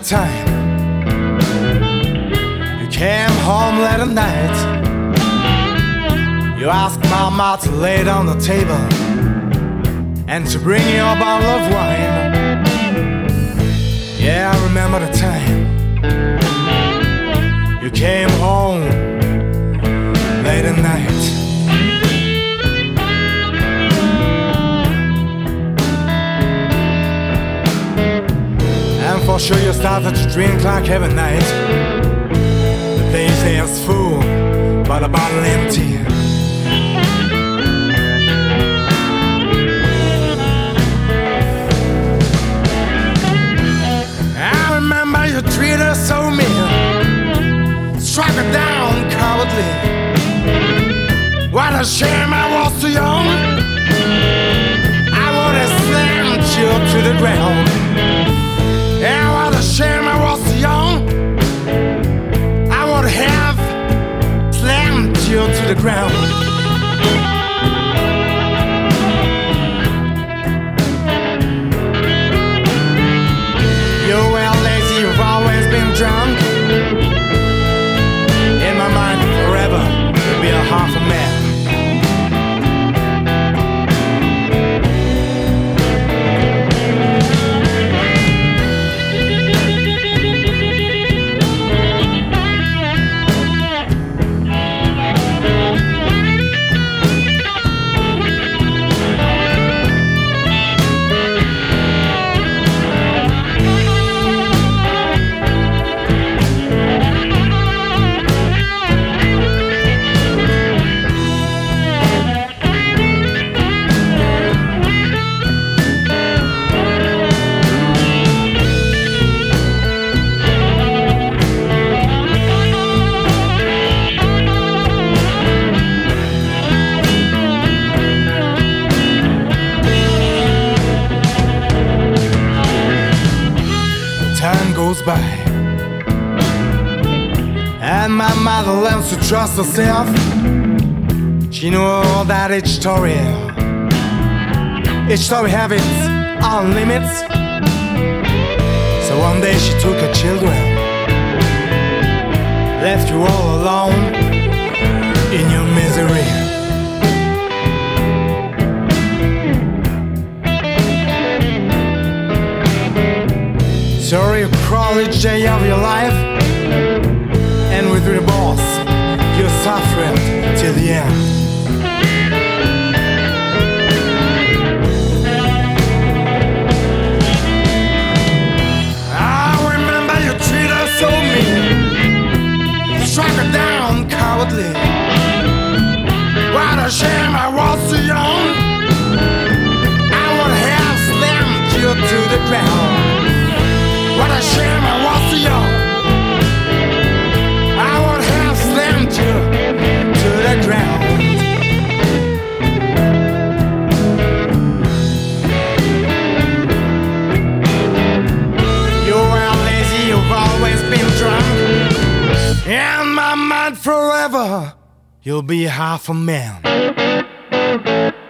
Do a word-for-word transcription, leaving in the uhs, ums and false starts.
time you came home late at night. You asked Mama to lay down the table and to bring you a bottle of wine. Yeah, I remember the time you came home late at night. And for sure you started to drink like every night. The they say it's full, but the bottle empty. I remember you treated her so mean, struck her down cowardly. What a shame I was too young. I would have slammed you to the ground. Yeah, what a shame I was too young. I would have slammed you to the ground. You were lazy, you've always been drunk. In my mind forever, you'll be a half a man. Time goes by, and my mother learns to trust herself. She knew that each story, each story have its own limits. So one day she took her children, left you all alone in your misery. So you crawl each day of your life, and with remorse you suffer till the end. I remember you treated her so mean, struck her down cowardly. What a shame I was too young. I would have slammed you to the ground. What a shame I was too young. I would have slammed you to the ground. You were lazy, you've always been drunk. In my mind forever, you'll be half a man.